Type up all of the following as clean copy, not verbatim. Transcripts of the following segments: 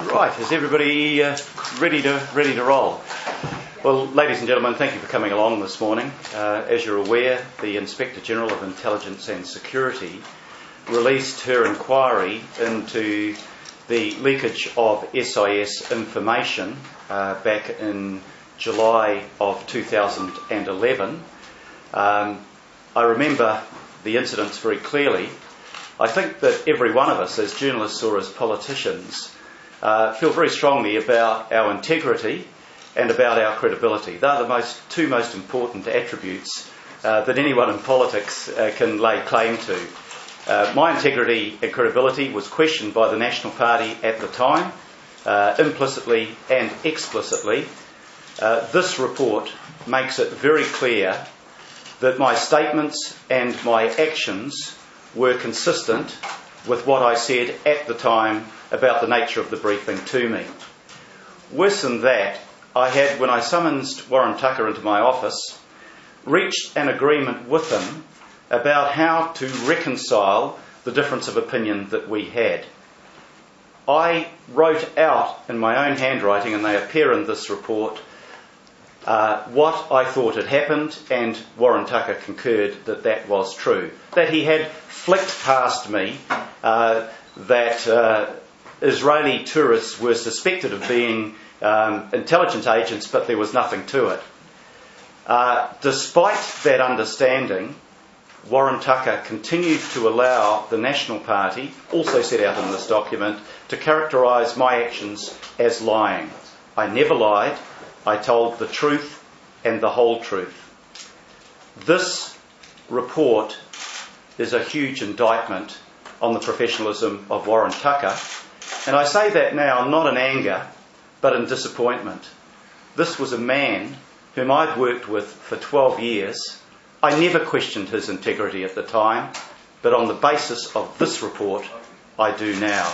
Right, is everybody ready to roll? Well, ladies and gentlemen, thank you for coming along this morning. As you're aware, the Inspector General of Intelligence and Security released her inquiry into the leakage of SIS information back in July of 2011. I remember the incidents very clearly. I think that every one of us as journalists or as politicians feel very strongly about our integrity and about our credibility. They're the two most important attributes that anyone in politics can lay claim to. My integrity and credibility was questioned by the National Party at the time, implicitly and explicitly. This report makes it very clear that my statements and my actions were consistent with what I said at the time about the nature of the briefing to me. Worse than that, I had, when I summoned Warren Tucker into my office, reached an agreement with him about how to reconcile the difference of opinion that we had. I wrote out in my own handwriting, and they appear in this report, what I thought had happened, and Warren Tucker concurred that that was true. That he had flicked past me that Israeli tourists were suspected of being intelligence agents, but there was nothing to it. Despite that understanding, Warren Tucker continued to allow the National Party, also set out in this document, to characterise my actions as lying. I never lied. I told the truth and the whole truth. This report is a huge indictment on the professionalism of Warren Tucker, and I say that now not in anger but in disappointment. This was a man whom I'd worked with for 12 years. I never questioned his integrity at the time, but on the basis of this report, I do now.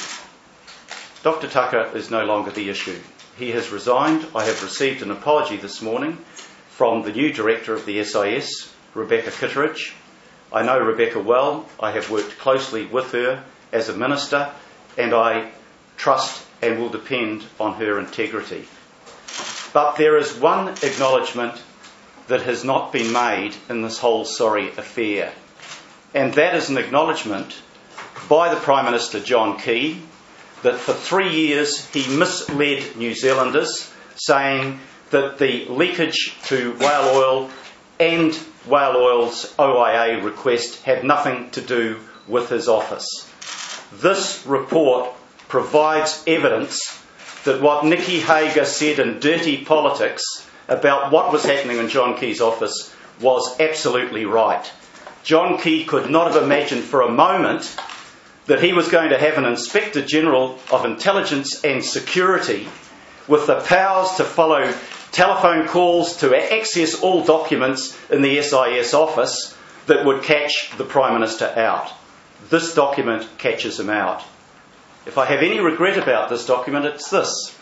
Dr. Tucker is no longer the issue. He has resigned. I have received an apology this morning from the new director of the SIS, Rebecca Kitteridge. I know Rebecca well. I have worked closely with her as a minister, and I trust and will depend on her integrity. But there is one acknowledgement that has not been made in this whole sorry affair, and that is an acknowledgement by the Prime Minister John Key that for 3 years he misled New Zealanders, saying that the leakage to Whale Oil and Whale Oil's OIA request had nothing to do with his office. This report provides evidence that what Nicky Hager said in Dirty Politics about what was happening in John Key's office was absolutely right. John Key could not have imagined for a moment that he was going to have an Inspector General of Intelligence and Security with the powers to follow telephone calls, to access all documents in the SIS office that would catch the Prime Minister out. This document catches him out. If I have any regret about this document, it's this.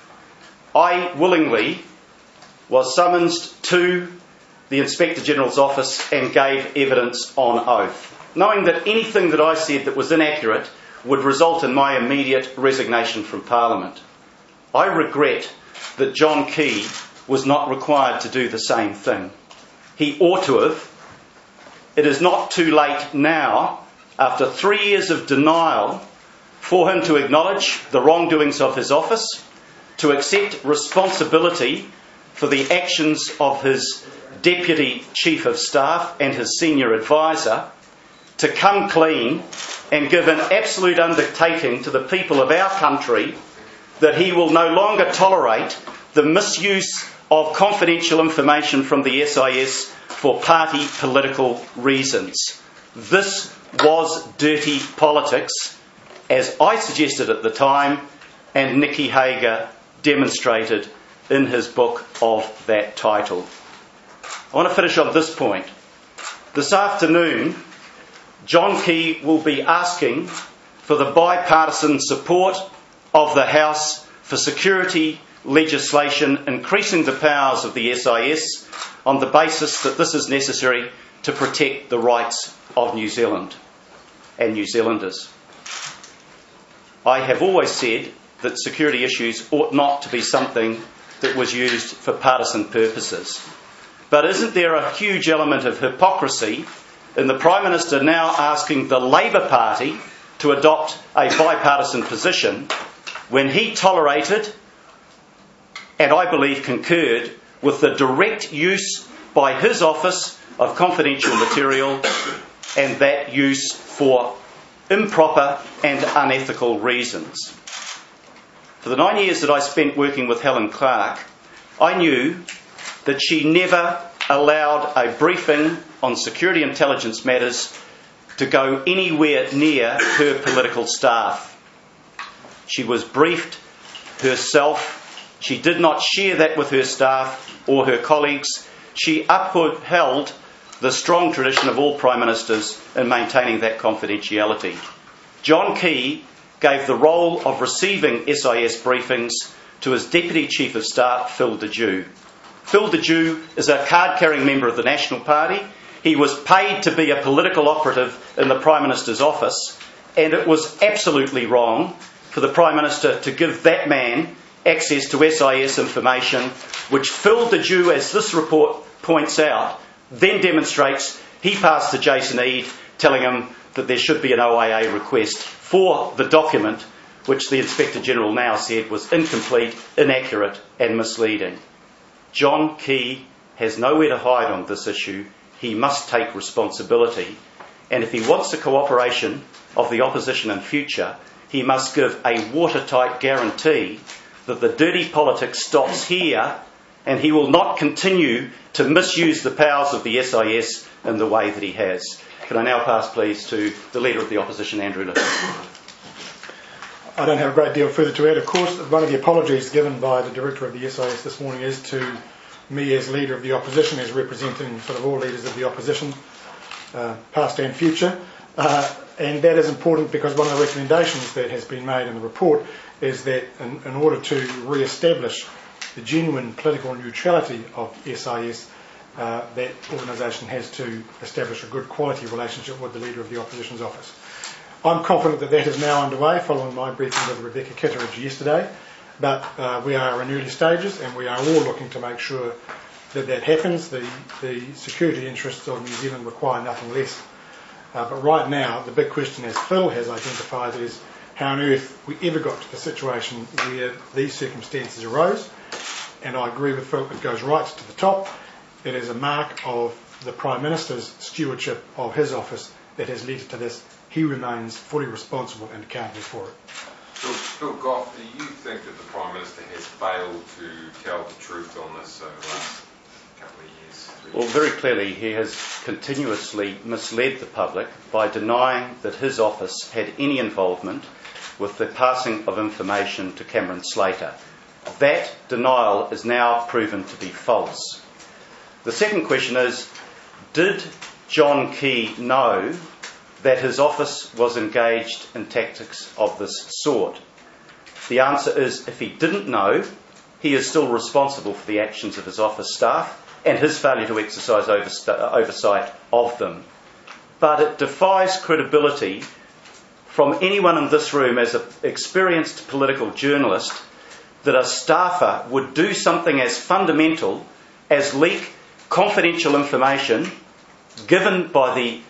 I willingly was summoned to the Inspector General's office and gave evidence on oath, knowing that anything that I said that was inaccurate would result in my immediate resignation from Parliament. I regret that John Key was not required to do the same thing. He ought to have. It is not too late now, after 3 years of denial, for him to acknowledge the wrongdoings of his office, to accept responsibility for the actions of his Deputy Chief of Staff and his senior advisor, to come clean and give an absolute undertaking to the people of our country that he will no longer tolerate the misuse of confidential information from the SIS for party political reasons. This was dirty politics, as I suggested at the time, and Nicky Hager demonstrated in his book of that title. I want to finish on this point. This afternoon, John Key will be asking for the bipartisan support of the House for security legislation increasing the powers of the SIS on the basis that this is necessary to protect the rights of New Zealand and New Zealanders. I have always said that security issues ought not to be something that was used for partisan purposes. But isn't there a huge element of hypocrisy in the Prime Minister now asking the Labour Party to adopt a bipartisan position when he tolerated, and I believe concurred, with the direct use by his office of confidential material, and that use for improper and unethical reasons? For the 9 years that I spent working with Helen Clark, I knew that she never allowed a briefing on security intelligence matters to go anywhere near her political staff. She was briefed herself. She did not share that with her staff or her colleagues. She upheld the strong tradition of all Prime Ministers in maintaining that confidentiality. John Key gave the role of receiving SIS briefings to his Deputy Chief of Staff, Phil Dejew. Phil Dejew is a card-carrying member of the National Party. He was paid to be a political operative in the Prime Minister's office, and it was absolutely wrong for the Prime Minister to give that man access to SIS information, which Phil Dejew, as this report points out, then demonstrates he passed to Jason Eade, telling him that there should be an OIA request for the document, which the Inspector General now said was incomplete, inaccurate and misleading. John Key has nowhere to hide on this issue. He must take responsibility, and if he wants the cooperation of the opposition in future, he must give a watertight guarantee that the dirty politics stops here, and he will not continue to misuse the powers of the SIS in the way that he has. Can I now pass, please, to the Leader of the Opposition, Andrew Little. I don't have a great deal further to add. Of course, one of the apologies given by the Director of the SIS this morning is to me as Leader of the Opposition, as representing sort of all leaders of the Opposition, past and future. And that is important because one of the recommendations that has been made in the report is that in order to re-establish the genuine political neutrality of SIS, that organisation has to establish a good quality relationship with the Leader of the Opposition's office. I'm confident that that is now underway following my briefing with Rebecca Kitteridge yesterday, but we are in early stages and we are all looking to make sure that that happens. The security interests of New Zealand require nothing less. But right now, the big question, as Phil has identified, is how on earth we ever got to the situation where these circumstances arose. And I agree with Phil, it goes right to the top. It is a mark of the Prime Minister's stewardship of his office that has led to this. He remains fully responsible and accountable for it. Phil Goff, do you think that the Prime Minister has failed to tell the truth on this over the last couple of years? Well, very clearly he has continuously misled the public by denying that his office had any involvement with the passing of information to Cameron Slater. That denial is now proven to be false. The second question is, did John Key know that his office was engaged in tactics of this sort? The answer is, if he didn't know, he is still responsible for the actions of his office staff and his failure to exercise oversight of them. But it defies credibility from anyone in this room as an experienced political journalist that a staffer would do something as fundamental as leak confidential information given by the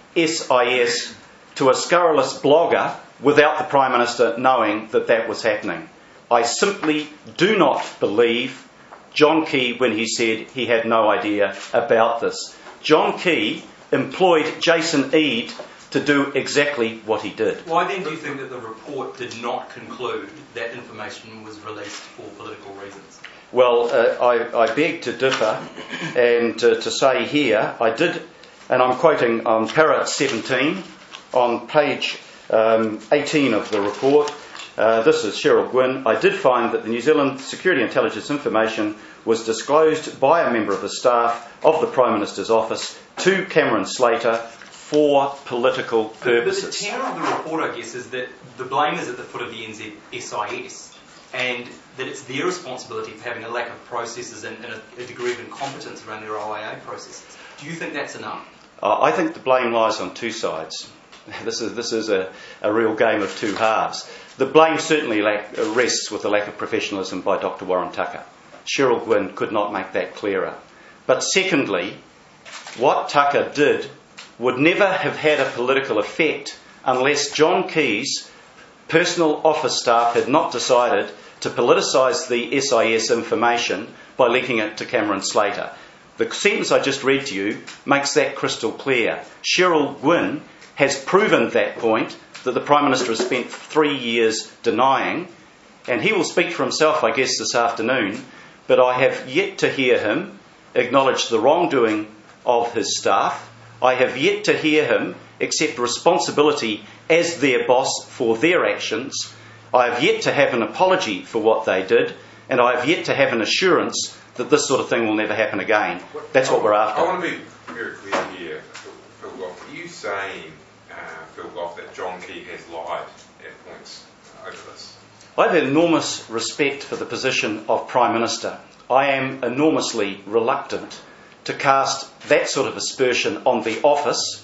SIS to a scurrilous blogger without the Prime Minister knowing that that was happening. I simply do not believe John Key when he said he had no idea about this. John Key employed Jason Eade to do exactly what he did. Why then do you think that the report did not conclude that information was released for political reasons? Well, I beg to differ and to say here, I did, and I'm quoting on para 17 on page 18 of the report. This is Cheryl Gwynn. I did find that the New Zealand Security Intelligence information was disclosed by a member of the staff of the Prime Minister's office to Cameron Slater for political purposes. But the tenor of the report, I guess, is that the blame is at the foot of the NZSIS and that it's their responsibility for having a lack of processes and a degree of incompetence around their OIA processes. Do you think that's enough? I think the blame lies on two sides. this is a real game of two halves. The blame certainly rests with the lack of professionalism by Dr. Warren Tucker. Cheryl Gwynne could not make that clearer. But secondly, what Tucker did would never have had a political effect unless John Key's personal office staff had not decided to politicise the SIS information by linking it to Cameron Slater. The sentence I just read to you makes that crystal clear. Cheryl Gwynne has proven that point that the Prime Minister has spent 3 years denying, and he will speak for himself, I guess, this afternoon, but I have yet to hear him acknowledge the wrongdoing of his staff. I have yet to hear him accept responsibility as their boss for their actions. I have yet to have an apology for what they did, and I have yet to have an assurance that this sort of thing will never happen again. That's what we're after. I want to be very clear here, Phil Goff. Are you saying, Phil Goff, that John Key has lied at points over this? I have enormous respect for the position of Prime Minister. I am enormously reluctant to cast that sort of aspersion on the office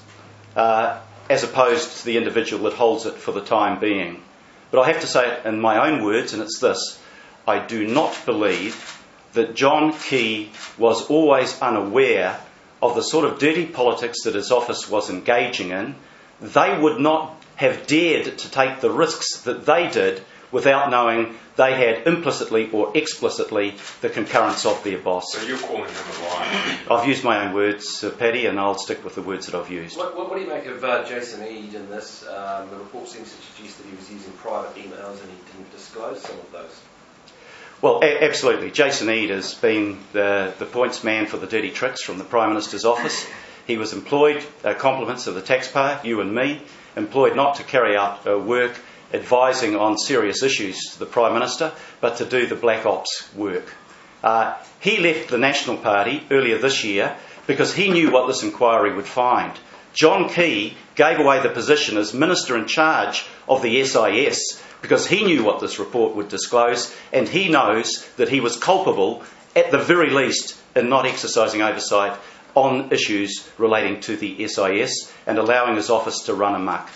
as opposed to the individual that holds it for the time being. But I have to say it in my own words, and it's this: I do not believe that John Key was always unaware of the sort of dirty politics that his office was engaging in. They would not have dared to take the risks that they did without knowing they had implicitly or explicitly the concurrence of their boss. So you're calling him a liar? I've used my own words, Paddy, and I'll stick with the words that I've used. What do you make of Jason Eade in this? The report seems to suggest that he was using private emails and he didn't disclose some of those. Well, absolutely. Jason Eade has been the points man for the dirty tricks from the Prime Minister's office. He was employed, compliments of the taxpayer, you and me, employed not to carry out work advising on serious issues to the Prime Minister, but to do the black ops work. He left the National Party earlier this year because he knew what this inquiry would find. John Key gave away the position as Minister in charge of the SIS because he knew what this report would disclose, and he knows that he was culpable, at the very least, in not exercising oversight on issues relating to the SIS and allowing his office to run amok.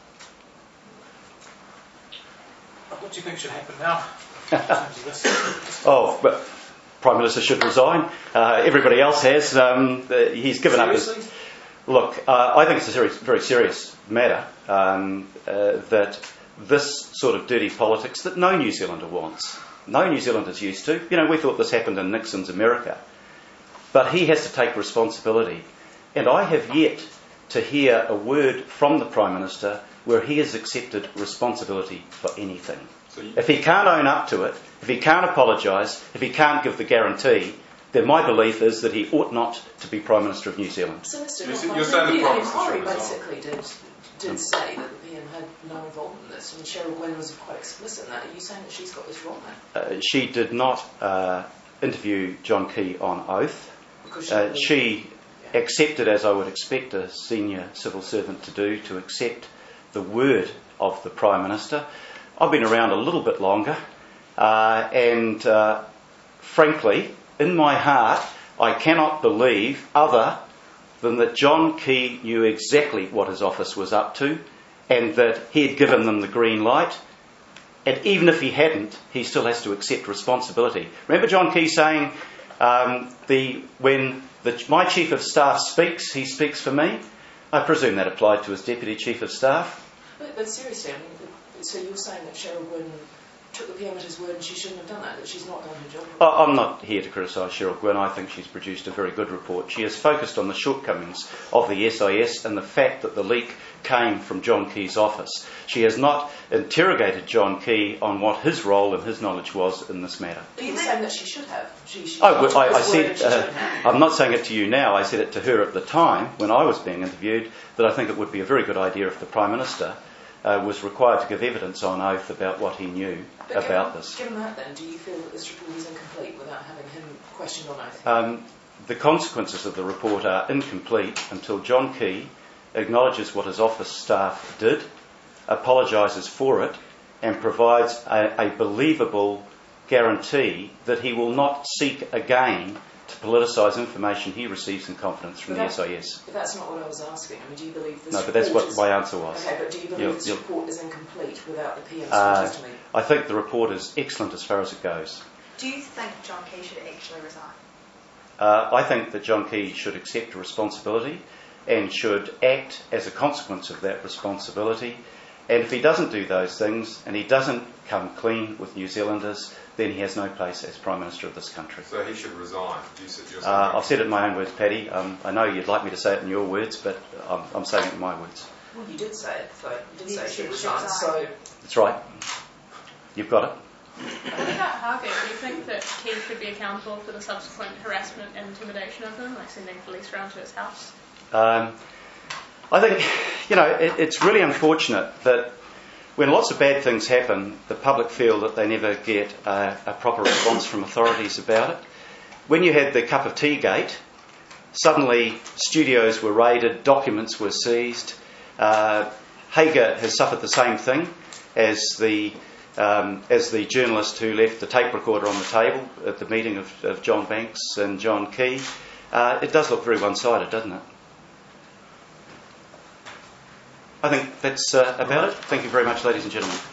What do you think should happen now in terms of this? But Prime Minister should resign. Everybody else has. He's given Seriously? up his... Look, I think it's a very serious matter that this sort of dirty politics that no New Zealander wants, no New Zealander's used to. You know, we thought this happened in Nixon's America. But he has to take responsibility. And I have yet to hear a word from the Prime Minister where he has accepted responsibility for anything. If he can't own up to it, if he can't apologise, if he can't give the guarantee, then my belief is that he ought not to be Prime Minister of New Zealand. So, Mr. You're saying the Prime Minister inquiry should resign. basically did say that the PM had no involvement in this, and Cheryl Gwynne was quite explicit in that. Are you saying that she's got this wrong then? She did not interview John Key on oath. Because She accepted, as I would expect a senior civil servant to do, to accept the word of the Prime Minister. I've been around a little bit longer, and frankly, in my heart, I cannot believe other than that John Key knew exactly what his office was up to and that he had given them the green light. And even if he hadn't, he still has to accept responsibility. Remember John Key saying, when my Chief of Staff speaks, he speaks for me? I presume that applied to his Deputy Chief of Staff. But seriously, I mean, so you're saying that Cheryl Gwynne took the PM at his word and she shouldn't have done that she's not done her job? I'm not here to criticise Cheryl Gwynne. I think she's produced a very good report. She has focused on the shortcomings of the SIS and the fact that the leak came from John Key's office. She has not interrogated John Key on what his role and his knowledge was in this matter. Are you saying that she should have? I'm not saying it to you now. I said it to her at the time when I was being interviewed, that I think it would be a very good idea if the Prime Minister was required to give evidence on oath about what he knew about this. Given that then, do you feel that this report is incomplete without having him questioned on oath? The consequences of the report are incomplete until John Key acknowledges what his office staff did, apologises for it, and provides a believable guarantee that he will not seek again to politicise information he receives in confidence from the SIS. But that's not what I was asking. I mean, do you believe this No, but that's what is... my answer was. Okay, but do you believe this report is incomplete without the PM's testimony? I think the report is excellent as far as it goes. Do you think John Key should actually resign? I think that John Key should accept a responsibility and should act as a consequence of that responsibility. And if he doesn't do those things and he doesn't come clean with New Zealanders, then he has no place as Prime Minister of this country. So he should resign. I've said it in my own words, Paddy. I know you'd like me to say it in your words, but I'm saying it in my words. Well, you did say it, though. You did say she she resigned, so... That's right. You've got it. What about Hargett? Do you think that Key should be accountable for the subsequent harassment and intimidation of him, like sending police around to his house? I think, it's really unfortunate that when lots of bad things happen, the public feel that they never get a proper response from authorities about it. When you had the cup of tea gate, suddenly studios were raided, documents were seized. Hager has suffered the same thing as the journalist who left the tape recorder on the table at the meeting of John Banks and John Key. It does look very one-sided, doesn't it? I think that's about it. Thank you very much, ladies and gentlemen.